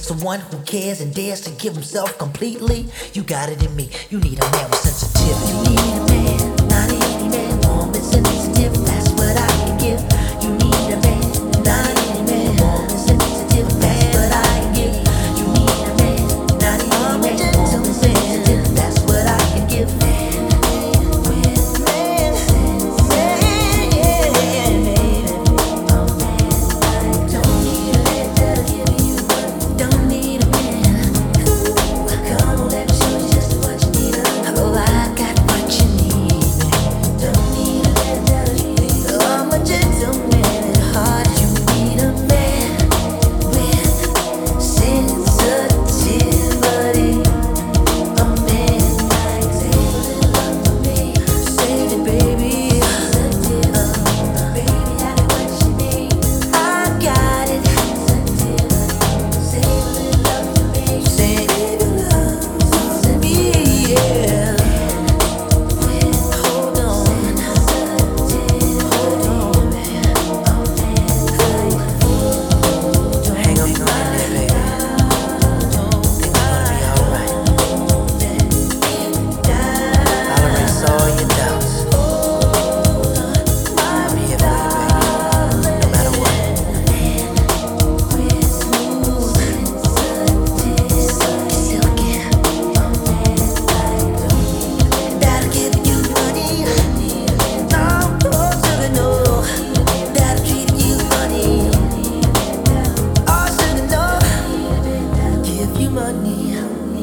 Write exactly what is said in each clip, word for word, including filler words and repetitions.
someone who cares and dares to give himself completely. You got it in me. You need a man with sensitivity. You need a man, not any man, warm and sensitive. That's what I can give. You need a man, not any man, warm and sensitive. That's what I can give. You need a man, not any man, warm and sensitive. That's what I can give.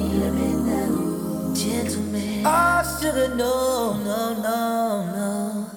Oh, sugar, no, no, no, no.